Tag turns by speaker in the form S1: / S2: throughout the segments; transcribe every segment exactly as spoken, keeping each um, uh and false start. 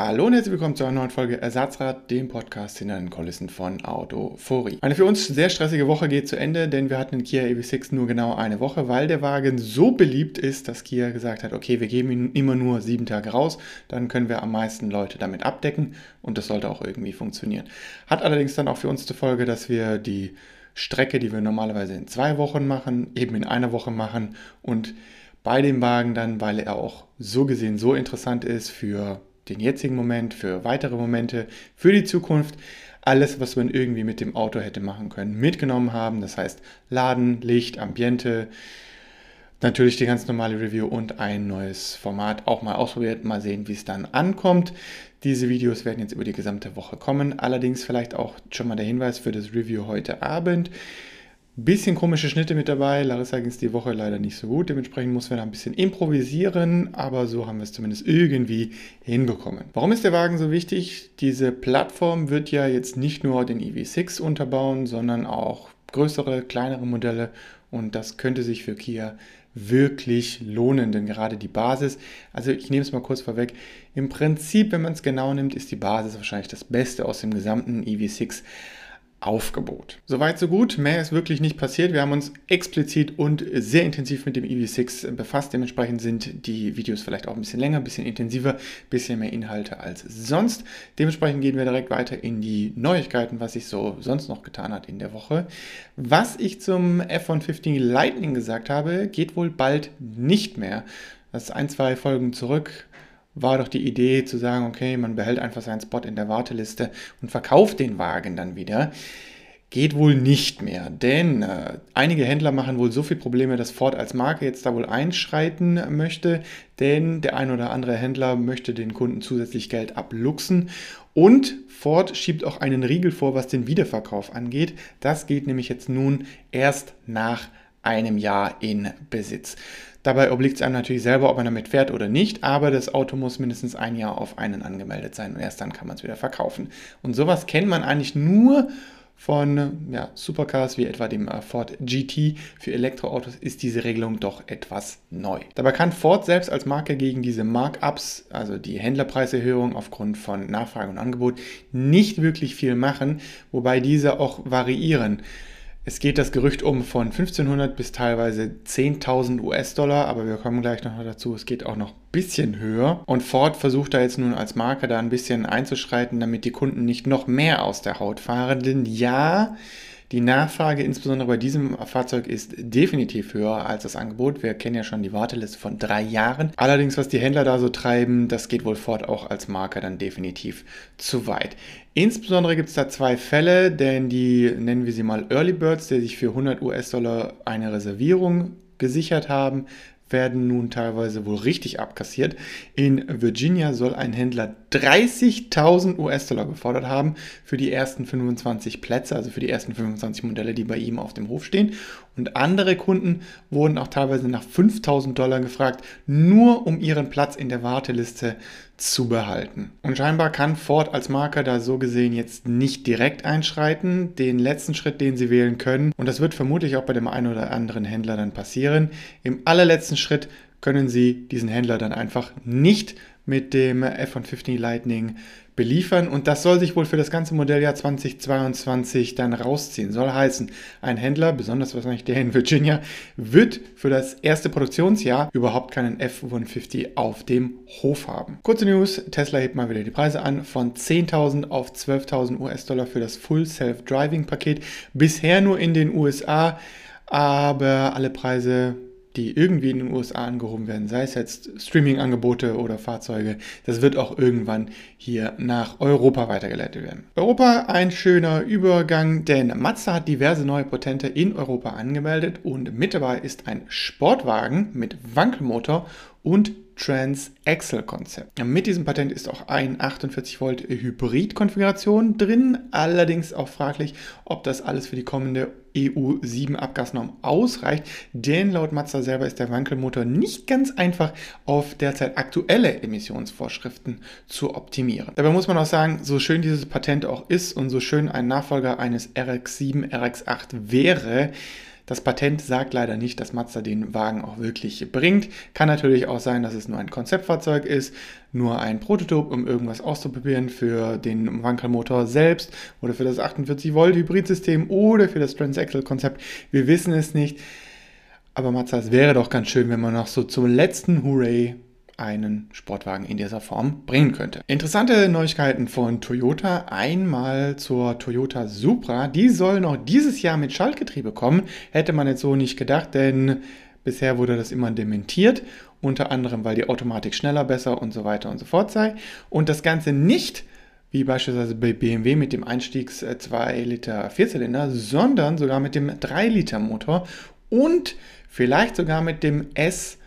S1: Hallo und herzlich willkommen zu einer neuen Folge Ersatzrad, dem Podcast hinter den Kulissen von Autofory. Eine für uns sehr stressige Woche geht zu Ende, denn wir hatten den Kia E V sechs nur genau eine Woche, weil der Wagen so beliebt ist, dass Kia gesagt hat, okay, wir geben ihn immer nur sieben Tage raus, dann können wir am meisten Leute damit abdecken und das sollte auch irgendwie funktionieren. Hat allerdings dann auch für uns zur Folge, dass wir die Strecke, die wir normalerweise in zwei Wochen machen, eben in einer Woche machen und bei dem Wagen dann, weil er auch so gesehen so interessant ist für den jetzigen Moment, für weitere Momente, für die Zukunft, alles, was man irgendwie mit dem Auto hätte machen können, mitgenommen haben. Das heißt Laden, Licht, Ambiente, natürlich die ganz normale Review und ein neues Format auch mal ausprobiert, mal sehen, wie es dann ankommt. Diese Videos werden jetzt über die gesamte Woche kommen, allerdings vielleicht auch schon mal der Hinweis für das Review heute Abend. Bisschen komische Schnitte mit dabei, Larissa ging es die Woche leider nicht so gut, dementsprechend mussten wir da ein bisschen improvisieren, aber so haben wir es zumindest irgendwie hinbekommen. Warum ist der Wagen so wichtig? Diese Plattform wird ja jetzt nicht nur den E V sechs unterbauen, sondern auch größere, kleinere Modelle und das könnte sich für Kia wirklich lohnen, denn gerade die Basis, also ich nehme es mal kurz vorweg, im Prinzip, wenn man es genau nimmt, ist die Basis wahrscheinlich das Beste aus dem gesamten E V sechs Aufgebot. Soweit so gut, mehr ist wirklich nicht passiert. Wir haben uns explizit und sehr intensiv mit dem E V sechs befasst. Dementsprechend sind die Videos vielleicht auch ein bisschen länger, ein bisschen intensiver, ein bisschen mehr Inhalte als sonst. Dementsprechend gehen wir direkt weiter in die Neuigkeiten, was sich so sonst noch getan hat in der Woche. Was ich zum F hundertfünfzig Lightning gesagt habe, geht wohl bald nicht mehr. Das ist ein, zwei Folgen zurück. War doch die Idee zu sagen, okay, man behält einfach seinen Spot in der Warteliste und verkauft den Wagen dann wieder. Geht wohl nicht mehr, denn äh, einige Händler machen wohl so viele Probleme, dass Ford als Marke jetzt da wohl einschreiten möchte, denn der ein oder andere Händler möchte den Kunden zusätzlich Geld abluchsen und Ford schiebt auch einen Riegel vor, was den Wiederverkauf angeht. Das geht nämlich jetzt nun erst nach einem Jahr in Besitz. Dabei obliegt es einem natürlich selber, ob man damit fährt oder nicht, aber das Auto muss mindestens ein Jahr auf einen angemeldet sein und erst dann kann man es wieder verkaufen. Und sowas kennt man eigentlich nur von ja, Supercars wie etwa dem Ford G T. Für Elektroautos ist diese Regelung doch etwas neu. Dabei kann Ford selbst als Marke gegen diese Markups, also die Händlerpreiserhöhung aufgrund von Nachfrage und Angebot, nicht wirklich viel machen, wobei diese auch variieren. Es geht das Gerücht um von fünfzehnhundert bis teilweise zehntausend US-Dollar, aber wir kommen gleich noch dazu, es geht auch noch ein bisschen höher. Und Ford versucht da jetzt nun als Marke da ein bisschen einzuschreiten, damit die Kunden nicht noch mehr aus der Haut fahren. Denn ja, die Nachfrage, insbesondere bei diesem Fahrzeug, ist definitiv höher als das Angebot. Wir kennen ja schon die Warteliste von drei Jahren. Allerdings, was die Händler da so treiben, das geht wohl Ford auch als Marke dann definitiv zu weit. Insbesondere gibt es da zwei Fälle, denn die nennen wir sie mal Early Birds, die sich für hundert US-Dollar eine Reservierung gesichert haben, werden nun teilweise wohl richtig abkassiert. In Virginia soll ein Händler dreißigtausend US-Dollar gefordert haben für die ersten fünfundzwanzig Plätze, also für die ersten fünfundzwanzig Modelle, die bei ihm auf dem Hof stehen. Und andere Kunden wurden auch teilweise nach fünftausend Dollar gefragt, nur um ihren Platz in der Warteliste zu behalten. Und scheinbar kann Ford als Marke da so gesehen jetzt nicht direkt einschreiten, den letzten Schritt, den sie wählen können. Und das wird vermutlich auch bei dem einen oder anderen Händler dann passieren. Im allerletzten Schritt können sie diesen Händler dann einfach nicht mit dem F hundertfünfzig Lightning beliefern und das soll sich wohl für das ganze Modelljahr zweitausendzweiundzwanzig dann rausziehen. Soll heißen, ein Händler, besonders wahrscheinlich der in Virginia, wird für das erste Produktionsjahr überhaupt keinen F hundertfünfzig auf dem Hof haben. Kurze News, Tesla hebt mal wieder die Preise an von zehntausend auf zwölftausend US-Dollar für das Full Self-Driving-Paket. Bisher nur in den U S A, aber alle Preise, die irgendwie in den U S A angehoben werden, sei es jetzt Streaming-Angebote oder Fahrzeuge, das wird auch irgendwann hier nach Europa weitergeleitet werden. Europa, ein schöner Übergang, denn Mazda hat diverse neue Patente in Europa angemeldet und mit dabei ist ein Sportwagen mit Wankelmotor und Trans-Axle-Konzept. Mit diesem Patent ist auch ein achtundvierzig Volt Hybrid-Konfiguration drin, allerdings auch fraglich, ob das alles für die kommende E U sieben Abgasnorm ausreicht, denn laut Mazda selber ist der Wankelmotor nicht ganz einfach auf derzeit aktuelle Emissionsvorschriften zu optimieren. Dabei muss man auch sagen, so schön dieses Patent auch ist und so schön ein Nachfolger eines R X sieben, R X acht wäre, Das Patent sagt leider nicht, dass Mazda den Wagen auch wirklich bringt. Kann natürlich auch sein, dass es nur ein Konzeptfahrzeug ist, nur ein Prototyp, um irgendwas auszuprobieren für den Wankelmotor selbst oder für das achtundvierzig Volt Hybridsystem oder für das Transaxle-Konzept. Wir wissen es nicht. Aber Mazda, es wäre doch ganz schön, wenn man noch so zum letzten Hooray einen Sportwagen in dieser Form bringen könnte. Interessante Neuigkeiten von Toyota. Einmal zur Toyota Supra. Die soll noch dieses Jahr mit Schaltgetriebe kommen. Hätte man jetzt so nicht gedacht, denn bisher wurde das immer dementiert. Unter anderem, weil die Automatik schneller, besser und so weiter und so fort sei. Und das Ganze nicht wie beispielsweise bei B M W mit dem Einstiegs zwei Liter Vierzylinder, sondern sogar mit dem drei Liter Motor und vielleicht sogar mit dem S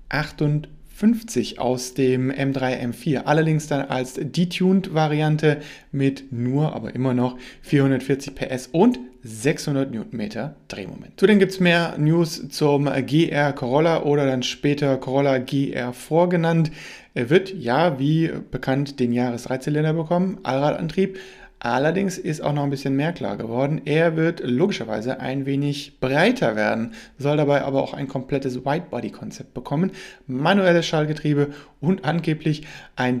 S1: achtundfünfzig aus dem M drei M vier. Allerdings dann als detuned-Variante mit nur, aber immer noch vierhundertvierzig P S und sechshundert Newtonmeter Drehmoment. Zudem gibt es mehr News zum G R Corolla oder dann später Corolla G R vorgenannt. Er wird, ja, wie bekannt, den Jahres-Dreizylinder bekommen, Allradantrieb. Allerdings ist auch noch ein bisschen mehr klar geworden. Er wird logischerweise ein wenig breiter werden, soll dabei aber auch ein komplettes Widebody-Konzept bekommen, manuelles Schaltgetriebe und angeblich ein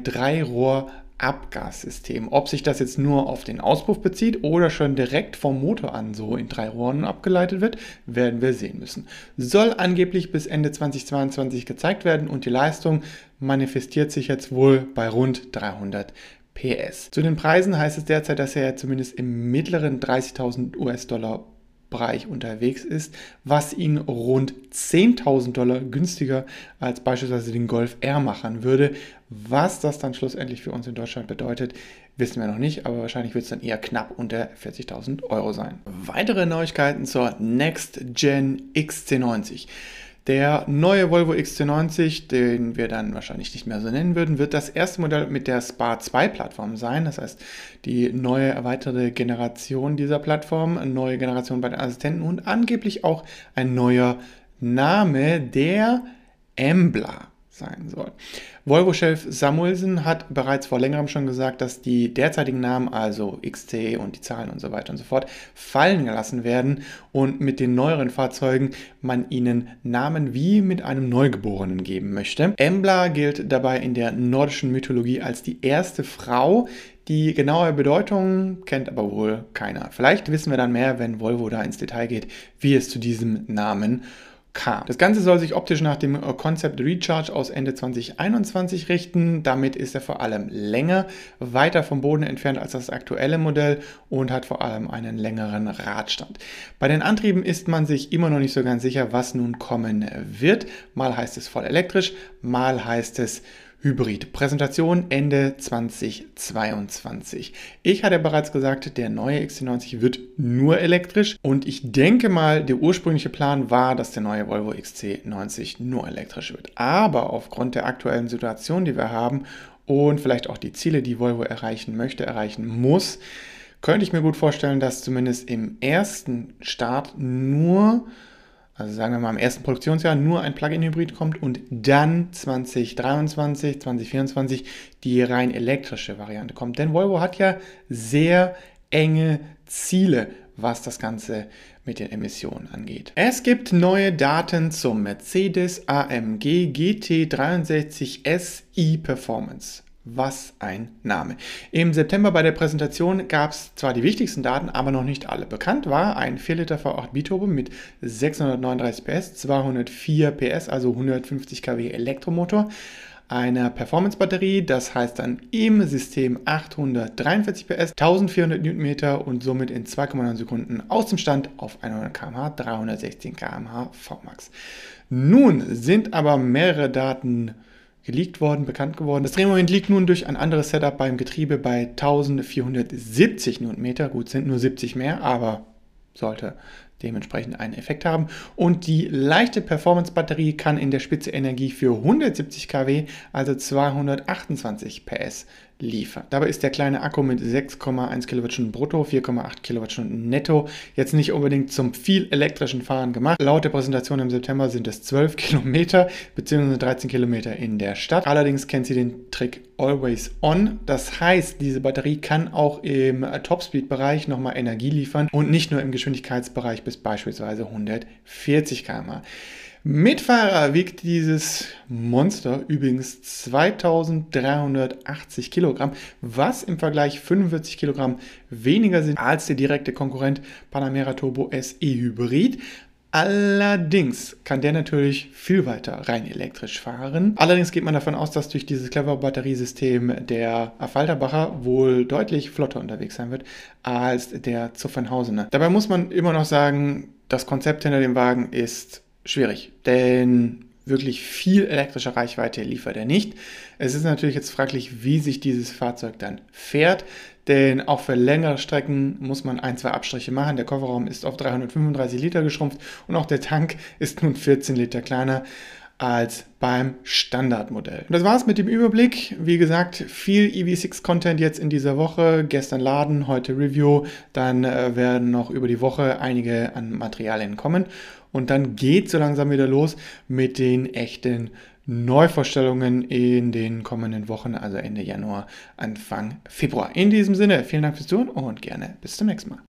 S1: Drei-Rohr-Abgassystem. Ob sich das jetzt nur auf den Auspuff bezieht oder schon direkt vom Motor an so in drei Rohren abgeleitet wird, werden wir sehen müssen. Soll angeblich bis Ende zweitausendzweiundzwanzig gezeigt werden und die Leistung manifestiert sich jetzt wohl bei rund dreihundert P S. Zu den Preisen heißt es derzeit, dass er zumindest im mittleren dreißigtausend US-Dollar Bereich unterwegs ist, was ihn rund zehntausend Dollar günstiger als beispielsweise den Golf R machen würde. Was das dann schlussendlich für uns in Deutschland bedeutet, wissen wir noch nicht, aber wahrscheinlich wird es dann eher knapp unter vierzigtausend Euro sein. Weitere Neuigkeiten zur Next Gen X C neunzig. Der neue Volvo X C neunzig, den wir dann wahrscheinlich nicht mehr so nennen würden, wird das erste Modell mit der S P A zwei Plattform sein. Das heißt, die neue erweiterte Generation dieser Plattform, eine neue Generation bei den Assistenten und angeblich auch ein neuer Name, der Embla sein soll. Volvo-Chef Samuelsen hat bereits vor längerem schon gesagt, dass die derzeitigen Namen, also X C und die Zahlen und so weiter und so fort, fallen gelassen werden und mit den neueren Fahrzeugen man ihnen Namen wie mit einem Neugeborenen geben möchte. Embla gilt dabei in der nordischen Mythologie als die erste Frau. Die genaue Bedeutung kennt aber wohl keiner. Vielleicht wissen wir dann mehr, wenn Volvo da ins Detail geht, wie es zu diesem Namen kam. Das Ganze soll sich optisch nach dem Concept Recharge aus Ende zweitausendeinundzwanzig richten. Damit ist er vor allem länger, weiter vom Boden entfernt als das aktuelle Modell und hat vor allem einen längeren Radstand. Bei den Antrieben ist man sich immer noch nicht so ganz sicher, was nun kommen wird. Mal heißt es voll elektrisch, mal heißt es Hybrid. Präsentation Ende zweitausendzweiundzwanzig. Ich hatte bereits gesagt, der neue X C neunzig wird nur elektrisch und ich denke mal, der ursprüngliche Plan war, dass der neue Volvo X C neunzig nur elektrisch wird. Aber aufgrund der aktuellen Situation, die wir haben und vielleicht auch die Ziele, die Volvo erreichen möchte, erreichen muss, könnte ich mir gut vorstellen, dass zumindest im ersten Start nur, also sagen wir mal im ersten Produktionsjahr, nur ein Plug-in-Hybrid kommt und dann zweitausenddreiundzwanzig, zweitausendvierundzwanzig die rein elektrische Variante kommt. Denn Volvo hat ja sehr enge Ziele, was das Ganze mit den Emissionen angeht. Es gibt neue Daten zum Mercedes A M G G T dreiundsechzig S i Performance. Was ein Name. Im September bei der Präsentation gab es zwar die wichtigsten Daten, aber noch nicht alle. Bekannt war ein vier Liter V acht Biturbo mit sechshundertneununddreißig P S, zweihundertvier P S, also hundertfünfzig Kilowatt Elektromotor, einer Performance-Batterie, das heißt dann im System achthundertdreiundvierzig P S, eintausendvierhundert Newtonmeter und somit in zwei Komma neun Sekunden aus dem Stand auf hundert Kilometer pro Stunde, dreihundertsechzehn Kilometer pro Stunde V Max. Nun sind aber mehrere Daten geleakt worden, bekannt geworden. Das Drehmoment liegt nun durch ein anderes Setup beim Getriebe bei eintausendvierhundertsiebzig Newtonmeter. Gut, sind nur siebzig mehr, aber sollte dementsprechend einen Effekt haben. Und die leichte Performance-Batterie kann in der Spitze Energie für hundertsiebzig Kilowatt, also zweihundertachtundzwanzig P S, liefern. Dabei ist der kleine Akku mit sechs Komma eins Kilowattstunden brutto, vier Komma acht Kilowattstunden netto jetzt nicht unbedingt zum viel elektrischen Fahren gemacht. Laut der Präsentation im September sind es zwölf Kilometer bzw. dreizehn Kilometer in der Stadt. Allerdings kennt sie den Trick Always On. Das heißt, diese Batterie kann auch im Topspeed-Bereich nochmal Energie liefern und nicht nur im Geschwindigkeitsbereich bis beispielsweise hundertvierzig Kilometer pro Stunde. Mitfahrer wiegt dieses Monster übrigens zweitausenddreihundertachtzig Kilogramm, was im Vergleich fünfundvierzig Kilogramm weniger sind als der direkte Konkurrent Panamera Turbo S E-Hybrid. Allerdings kann der natürlich viel weiter rein elektrisch fahren. Allerdings geht man davon aus, dass durch dieses clevere Batteriesystem der Affalterbacher wohl deutlich flotter unterwegs sein wird als der Zuffenhausener. Dabei muss man immer noch sagen, das Konzept hinter dem Wagen ist schwierig, denn wirklich viel elektrische Reichweite liefert er nicht. Es ist natürlich jetzt fraglich, wie sich dieses Fahrzeug dann fährt, denn auch für längere Strecken muss man ein, zwei Abstriche machen. Der Kofferraum ist auf dreihundertfünfunddreißig Liter geschrumpft und auch der Tank ist nun vierzehn Liter kleiner als beim Standardmodell. Und das war's mit dem Überblick. Wie gesagt, viel E V sechs Content jetzt in dieser Woche. Gestern Laden, heute Review. Dann äh, werden noch über die Woche einige an Materialien kommen. Und dann geht so langsam wieder los mit den echten Neuvorstellungen in den kommenden Wochen, also Ende Januar, Anfang Februar. In diesem Sinne, vielen Dank fürs Tun und gerne bis zum nächsten Mal.